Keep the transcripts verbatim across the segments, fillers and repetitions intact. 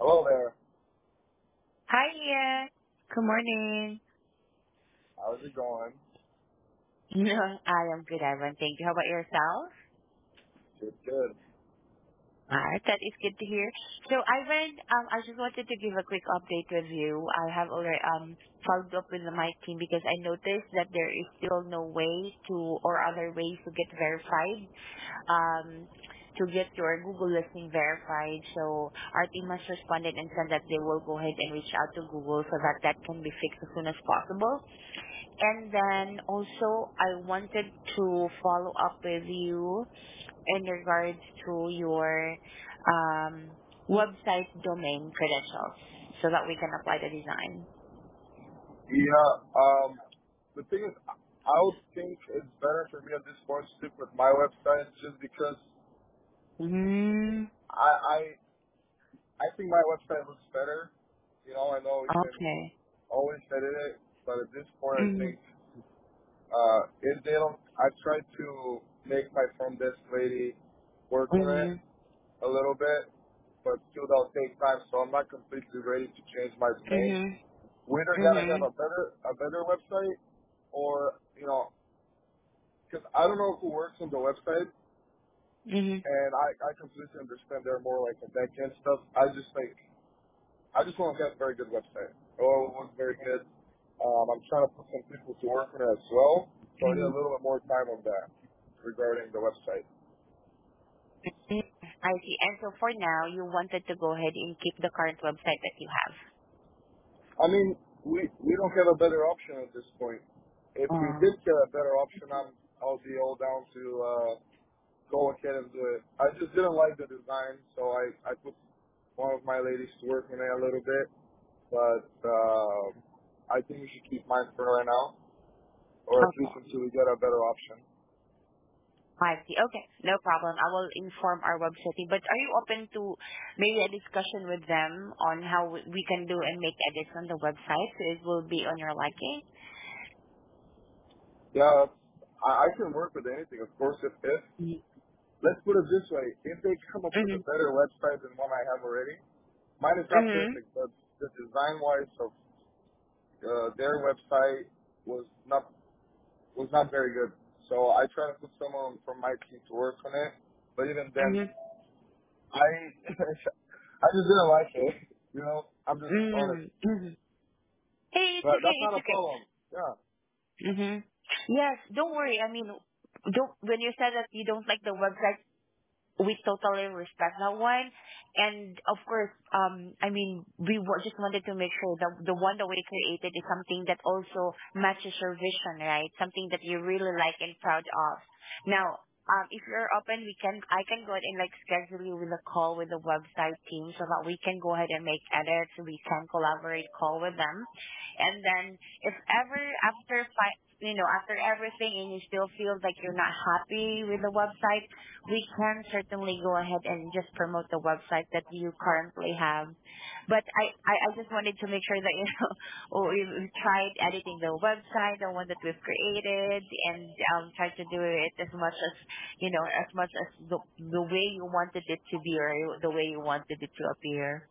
Hello there. Hi, Ian. Good morning. How's it going? I am good, Ivan. Thank you. How about yourself? Good, good. All right, that is good to hear. So, Ivan, um, I just wanted to give a quick update with you. I have already um followed up with my team because I noticed that there is still no way to or other ways to get verified, um, to get your Google listing verified. So, our team has responded and said that they will go ahead and reach out to Google so that that can be fixed as soon as possible. And then also, I wanted to follow up with you in regards to your um, website domain credentials so that we can apply the design. Yeah, um, the thing is, I would think it's better for me at this point to stick with my website just because Mm, I, I, I think my website looks better. You know, I know we can okay. always edit it, but at this point I Mm, think, uh, if they don't, I tried to make my front desk lady work on it mm, a little bit, but still that'll take time, so I'm not completely ready to change my domain. mhm, We either gotta get mhm, a better a better website, or you know, because I don't know who works on the website, mhm, and I I completely understand they're more like the back end stuff. I just think I just want to get a very good website. Oh, it looks very good. Um, I'm trying to put some people to work on it as well, so I need a mhm. little bit more time on that regarding the website. Mm, I see. And so for now, you wanted to go ahead and keep the current website that you have. I mean, we we don't have a better option at this point. If we Oh, did get a better option, I'm I'll be all down to. Uh, go ahead and do it. I just didn't like the design, so I, I put one of my ladies to work on it a little bit, but uh, I think we should keep mine for right now, or at okay. least until we get a better option. I see. Okay, no problem. I will inform our website team. But are you open to maybe a discussion with them on how we we can do and make edits on the website so it will be on your liking? Yeah, I, I can work with anything, of course. If, if let's put it this way, if they come up with a Mm-hmm. better website than one I have already, mine is not Mm-hmm. perfect, but the design wise of uh, their website was not was not very good. So I try to put someone from my team to work on it, but even then, Mm-hmm. I I just didn't like it. You know, I'm just honest. Mm-hmm. Mm-hmm. Hey, it's But okay. that's It's not a okay. problem. Yeah. Mm-hmm. Yes, don't worry. I mean, don't when you said that you don't like the website, we totally respect that one. And of course, um, I mean, we wa- just wanted to make sure that the one that we created is something that also matches your vision, right? Something that you really like and proud of. Now, um, if you're open, we can, I can go ahead and like schedule you with a call with the website team so that we can go ahead and make edits. We can collaborate call with them. And then if ever after fi- you know, after everything and you still feel like you're not happy with the website, we can certainly go ahead and just promote the website that you currently have. But I, I, I just wanted to make sure that, you know, oh, we we tried editing the website, the one that we've created, and um, tried to do it as much as, you know, as much as the, the way you wanted it to be or the way you wanted it to appear.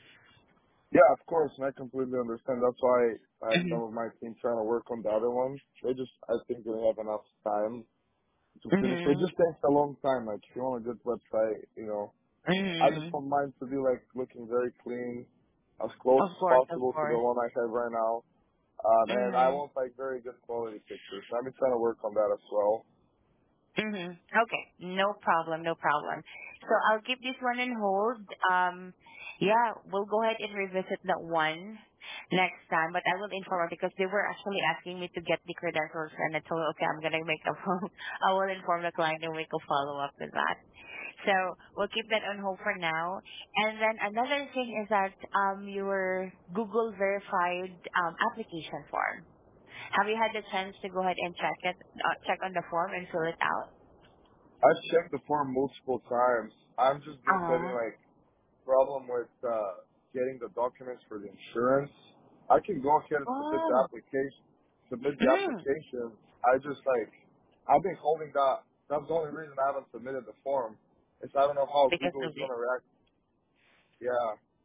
Yeah, of course, and I completely understand. That's why I had some of Mm-hmm. my team trying to work on the other one. They just, I think, didn't have enough time to finish. It Mm-hmm. just takes a long time. Like, if you want a good website, you know, I just Mm-hmm. want mine to be like looking very clean, as close Of as course, of possible to the course. one I have right now. Um, and I Mm-hmm. want like very good quality pictures. I've been trying to work on that as well. Mm-hmm. Okay. No problem. No problem. So I'll keep this one on hold. Um, yeah, we'll go ahead and revisit that one next time, but I will inform her because they were actually asking me to get the credentials and I told her, okay, I'm going to make a phone. I will inform the client and make a follow up with that. So we'll keep that on hold for now. And then another thing is that, um, your Google verified, um, application form. Have you had the chance to go ahead and check it, uh, check on the form and fill it out? I've checked the form multiple times. I've just been having Uh-huh. like problem with uh, getting the documents for the insurance. I can go ahead and submit the Oh. application. Submit the Mm. application. I just like I've been holding that. That's the only reason I haven't submitted the form. Is I don't know how Because Google of is the going to react. Yeah.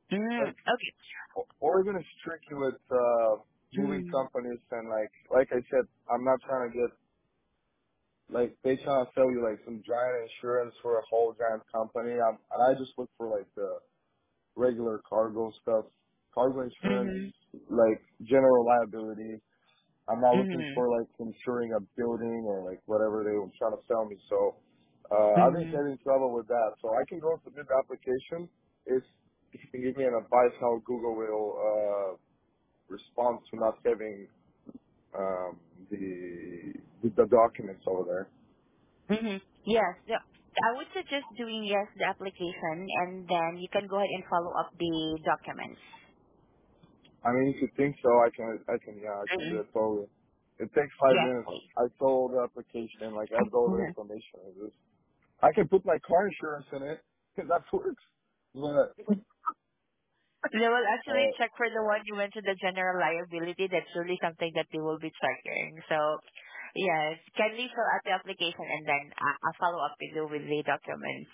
Mm, Like, okay. Oregon is tricky with uh, moving Mm, companies, and like, like I said, I'm not trying to get like they trying to sell you like some giant insurance for a whole giant company. I'm, and I just look for like the regular cargo stuff, cargo insurance, mhm, like general liability. I'm not looking mhm, for like insuring a building or like whatever they were trying to sell me. So uh, I've been mhm. getting in trouble with that. So I can go submit the application if if you can give me an advice how Google will uh, respond to not having um, the, the the documents over there. Mm-hmm. Yes. The, I would suggest doing yes the application, and then you can go ahead and follow up the documents. I mean, if you think so, I can I can yeah I can do Mm-hmm. it totally. It takes five Yes, minutes. please. I fill the application, like add all the Mhm. information. It is- I can put my car insurance in it. That works. But They will actually uh, check for the one you mentioned, the general liability. That's really something that they will be checking. So, yes, kindly fill out the application, and then uh, I'll follow up with you with the documents.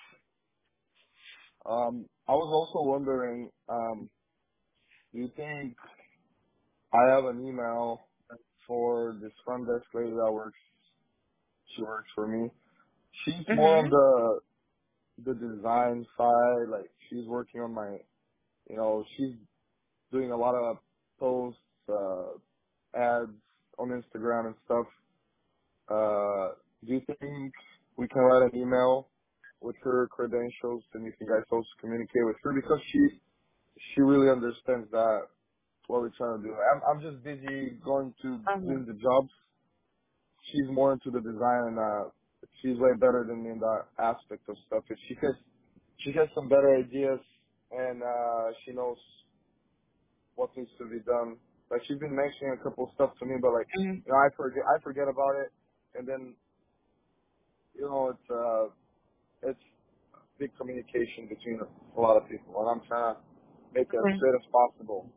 Um, I was also wondering, um, do you think I have an email for this front desk lady that works? She works for me. She's more on Mm-hmm. the the design side. Like she's working on my, you know, she's doing a lot of posts, uh, ads on Instagram and stuff. Uh, do you think we can write an email with her credentials and you can guys also communicate with her because she she really understands that what we're trying to do. I'm, I'm just busy going to Mm-hmm. doing the jobs. She's more into the design and uh, she's way better than me in that aspect of stuff. If she has, she has some better ideas and uh, she knows what needs to be done. Like she's been mentioning a couple of stuff to me, but like you know, I forget I forget about it, and then you know it's uh it's big communication between a lot of people, and I'm trying to make it as Mm-hmm. straight as possible.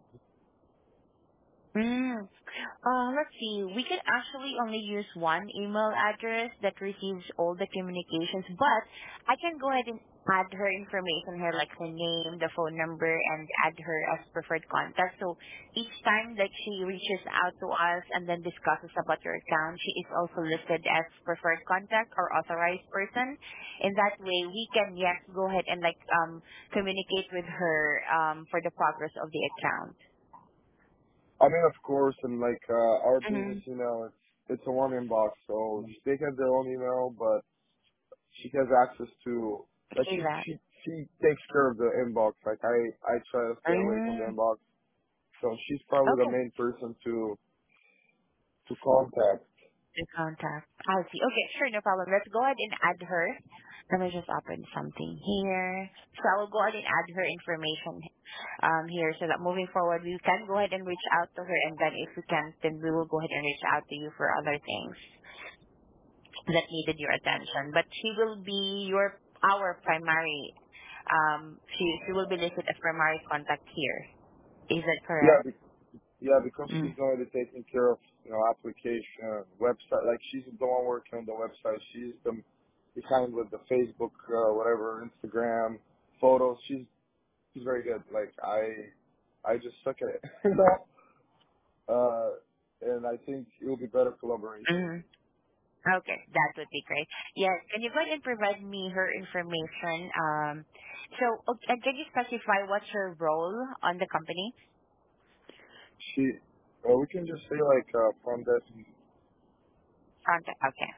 Mm. Uh, let's see. We can actually only use one email address that receives all the communications, but I can go ahead and add her information here, like her name, the phone number, and add her as preferred contact. So each time that she reaches out to us and then discusses about your account, she is also listed as preferred contact or authorized person. In that way, we can, yes, go ahead and like um communicate with her um for the progress of the account. I mean, of course, and like uh, our business Mm-hmm. email, it's it's a one inbox, so they have their own email, but she has access to like she she she takes care of the inbox. Like I I try to stay away from the Mm, inbox, so she's probably the okay. main person to to contact. The contact. I see. Okay, sure, no problem. Let's go ahead and add her. Let me just open something here. So I will go ahead and add her information um here so that moving forward we can go ahead and reach out to her, and then if we can't, then we will go ahead and reach out to you for other things that needed your attention. But she will be your our primary um she she will be listed as primary contact here. Is that Yeah, correct? Yeah, because Mm. she's going to be taking care of, you know, application, website. Like she's the one working on the website. She's the behind with the Facebook, uh, whatever, Instagram, photos. She's she's very good. Like I, I just suck at it, you know. Uh, and I think it will be better collaboration. Mm. Okay, that would be great. Yes, can you go ahead and provide me her information? Um, so, okay, and can you specify what's her role on the company? She, well, we can just say like uh, from this. Contact. Okay.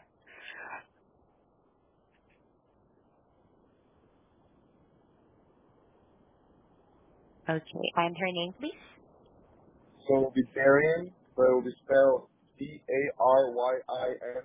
Okay, and her name, please. So it will be Darian, but it will be spelled D A R Y I N.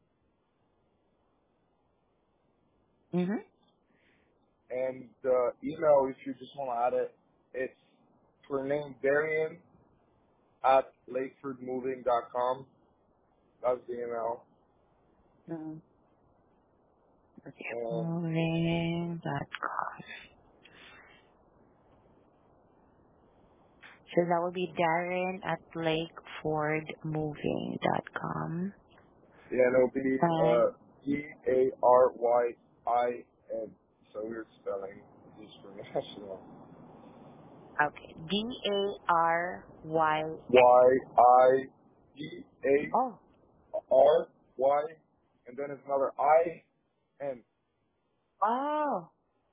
Mm-hmm. And the email, if you just want to add it, it's her name Darian at lakefordmoving dot com. That's the email. Mm. Okay. And Moving dot com. So that would be Darren at lakefordmoving dot com. yeah, and it'll be And uh, D A R Y I N. So weird spelling, just for national. Okay. D A R Y N. Y I D A Oh. R Y, and then it's another I N. Oh.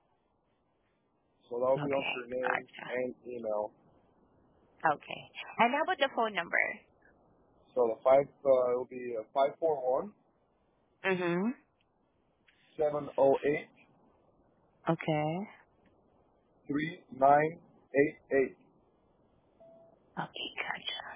So that will be Okay. also your name Gotcha. and email. Okay. And how about the phone number? So the five uh, it will be uh, five four one Mm-hmm. seven zero eight Okay. three nine eight eight. Okay. Gotcha.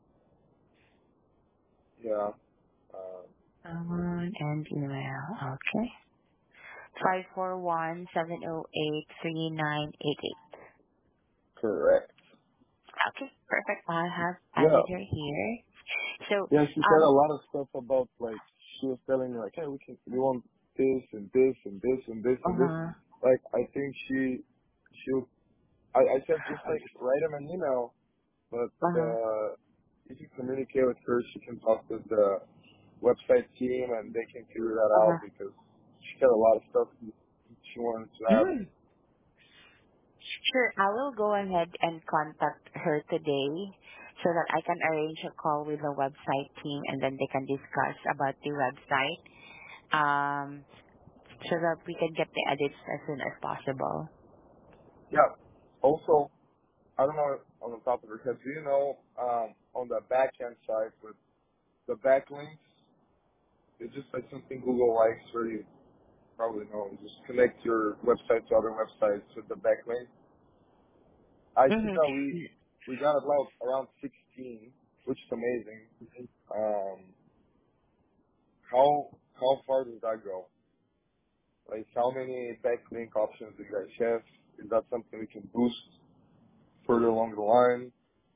Yeah. Uh, Phone and email. Okay. Five four one seven zero eight three nine eight eight. correct. Okay. Perfect. I have Yeah. added her here. So, Yeah, she said a um, lot of stuff about like she was telling me like, hey, we can we want this and this and this and this and this. uh-huh. Like I think she she I, I said just like write him an email, but Uh-huh. uh, if you communicate with her, she can talk with the website team and they can figure that Uh-huh. out because she got a lot of stuff she wanted to have. Mm. Sure. I will go ahead and contact her today so that I can arrange a call with the website team and then they can discuss about the website um, so that we can get the edits as soon as possible. Yeah. Also, I don't know on the top of her head, do you know um, on the back end side with the backlinks, it's just like something Google likes, or you probably know. You just connect your website to other websites with the backlink. I see Mm-hmm. that we we got about around sixteen, which is amazing. Um, how how far does that go? Like how many backlink options do you guys have? Is that something we can boost further along the line?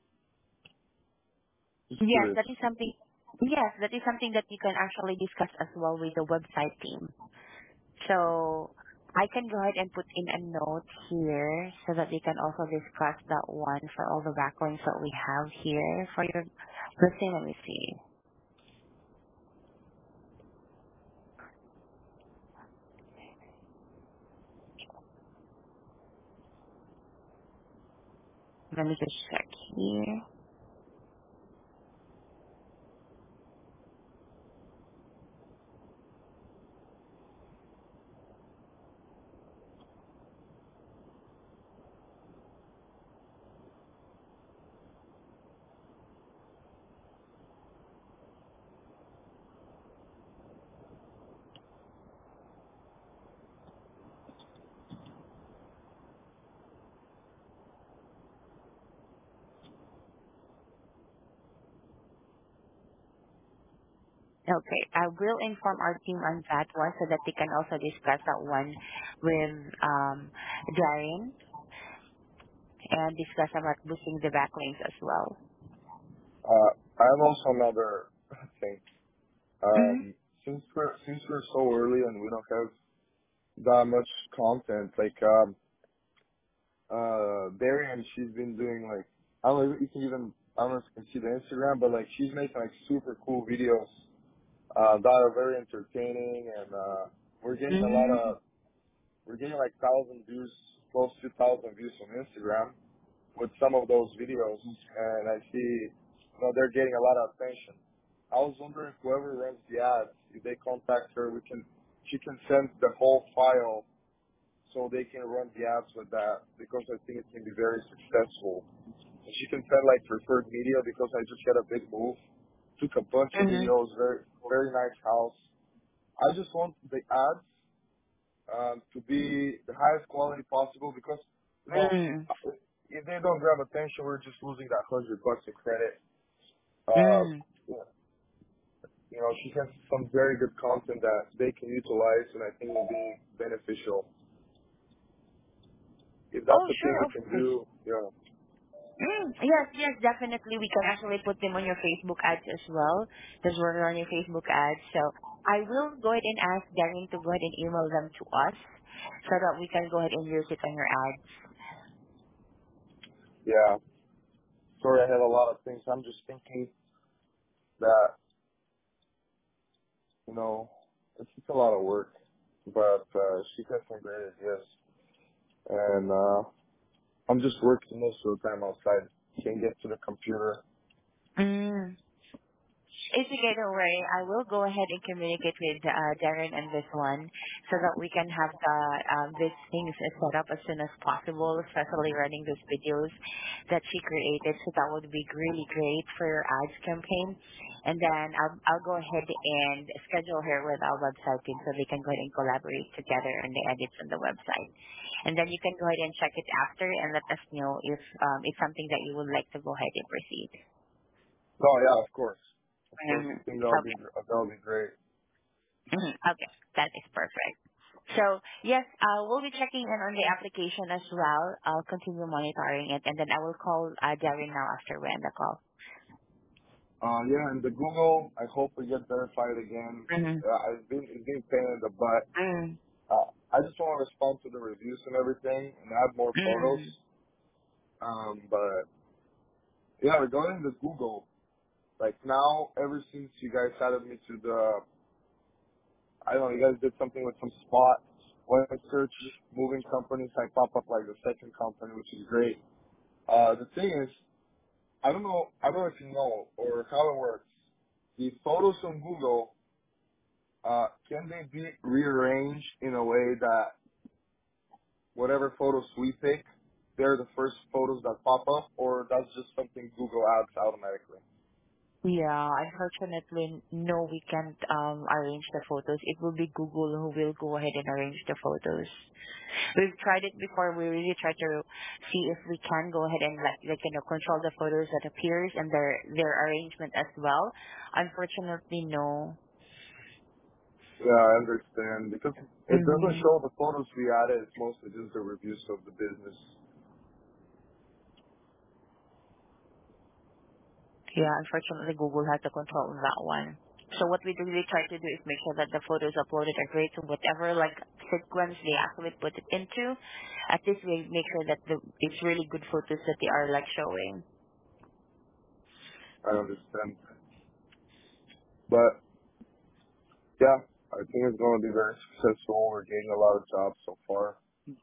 Just Yes, curious. that is something. Yes, that is something that you can actually discuss as well with the website team. So I can go ahead and put in a note here so that we can also discuss that one for all the backlinks that we have here for your listing. Let me see. Let me just check here. Okay, I will inform our team on that one so that they can also discuss that one with um, Darren and discuss about boosting the backlinks as well. Uh, I have also another thing. Mm-hmm. Um, since we're since we're so early and we don't have that much content, like um, uh, Darian, she's been doing like I don't know, you can even I don't know if you can see the Instagram, but like she's making like super cool videos uh, that are very entertaining, and uh, we're getting a lot Mm-hmm. of we're getting like thousand views, close to thousand views on Instagram with some of those videos, and I see you know they're getting a lot of attention. I was wondering whoever runs the ads, if they contact her, we can she can send the whole file so they can run the ads with that because I think it can be very successful. And she can send like preferred media because I just had a big move, took a bunch of Mm-hmm. videos, very very nice house. I just want the ads um, to be the highest quality possible because you know if they don't grab attention, we're just losing that hundred bucks in credit. Uh, Mm-hmm. you know, she has some very good content that they can utilize, and I think will be beneficial. If that's Oh, the thing sure, we of can course. do, yeah. Mm, yes, yes, definitely. We can actually put them on your Facebook ads as well, because we're on your Facebook ads. So I will go ahead and ask Darren to go ahead and email them to us so that we can go ahead and use it on your ads. Yeah. Sorry, I have a lot of things. I'm just thinking that, you know, it's just a lot of work. But uh, she has some great ideas. And, uh, I'm just working most of the time outside. Can't get to the computer. Mm. It's okay, don't worry. I will go ahead and communicate with uh, Darren on this one so that we can have the uh, these things set up as soon as possible, especially running those videos that she created. So that would be really great for your ads campaign. And then I'll, I'll go ahead and schedule her with our website team so they can go ahead and collaborate together on the edits on the website. And then you can go ahead and check it after and let us know if um, it's something that you would like to go ahead and proceed. No, yeah, of course, of course. Mhm. I think that'll Okay. be that'll be great. Mhm. Okay, that is perfect. So yes, uh, we'll be checking in on the application as well. I'll continue monitoring it, and then I will call uh, Darren now after we end the call. Uh, yeah, and the Google, I hope we get verified again. Mm-hmm. Uh, it's been it's been a pain in the butt. Mm-hmm. Uh, I just want to respond to the reviews and everything and add more photos. Mm-hmm. Um, but yeah, regarding the Google, like now, ever since you guys added me to the, I don't know, you guys did something with some spot. When I search moving companies, I pop up like the second company, which is great. Uh, the thing is, I don't know, I don't know if you know or how it works. The photos on Google, uh, can they be rearranged in a way that whatever photos we pick, they're the first photos that pop up, or that's just something Google adds automatically? Yeah, unfortunately, no, we can't um arrange the photos. It will be Google who will go ahead and arrange the photos. We've tried it before. We really try to see if we can go ahead and like like you know control the photos that appears and their their arrangement as well. Unfortunately, no. Yeah, I understand. Because it doesn't Mm-hmm. show the photos we added, it's mostly just the reviews of the business. Yeah, unfortunately, Google has the control on that one. So what we really try to do is make sure that the photos uploaded are great to whatever like sequence they actually put it into. At least we make sure that the, it's really good photos that they are like showing. I understand. But yeah, I think it's going to be very successful. We're getting a lot of jobs so far.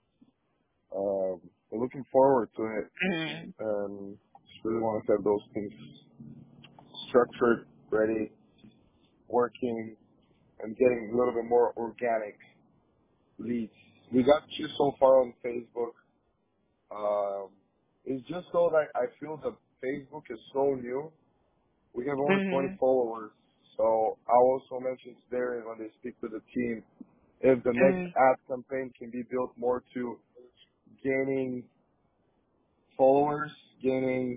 Um, we're looking forward to it, Mm-hmm. and just really want to have those things structured, ready, working, and getting a little bit more organic leads. We got you so far on Facebook. Um, it's just so that I feel that Facebook is so new. We have only twenty Mm-hmm. followers. So I also mentioned to Darren when they speak to the team, if the next Mm-hmm. ad campaign can be built more to gaining followers, gaining,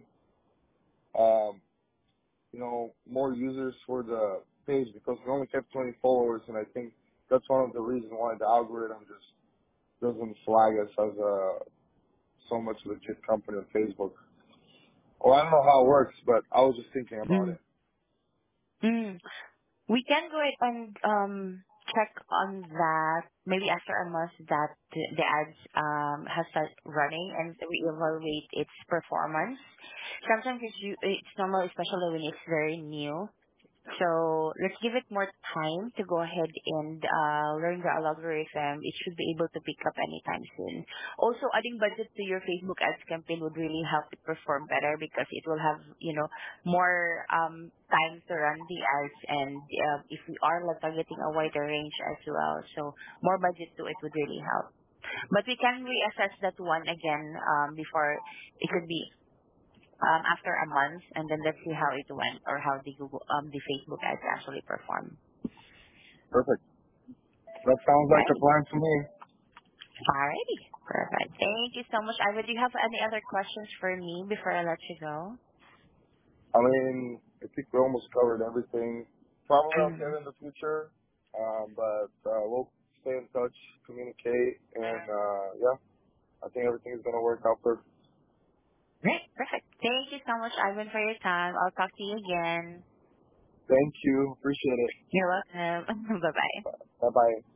um, you know, more users for the page, because we only have twenty followers, and I think that's one of the reasons why the algorithm just doesn't flag us as a so much legit company on Facebook. Well, I don't know how it works, but I was just thinking about it. Mm-hmm. We can go ahead and um check on that maybe after a month that the, the ads um has started running and we evaluate its performance. Sometimes it's u- it's normal, especially when it's very new. So let's give it more time to go ahead and uh, learn the algorithm. It should be able to pick up anytime soon. Also, adding budget to your Facebook ads campaign would really help it perform better because it will have, you know, more um, time to run the ads, and uh, if we are like targeting a wider range as well, so more budget to it would really help. But we can reassess that one again um, before it could be um, after a month, and then let's see how it went or how the Google, um, the Facebook ads actually perform. Perfect. That sounds like a Right? plan to me. Alrighty. Perfect. Thank you so much. Ivor, do you have any other questions for me before I let you go? I mean, I think we almost covered everything. Probably I'll get Mm. in the future, um, but uh, we'll stay in touch, communicate, and uh, yeah, I think everything is going to work out perfect. Great. Perfect. Thank you so much, Ivan, for your time. I'll talk to you again. Thank you. Appreciate it. You're welcome. Bye-bye. Bye bye.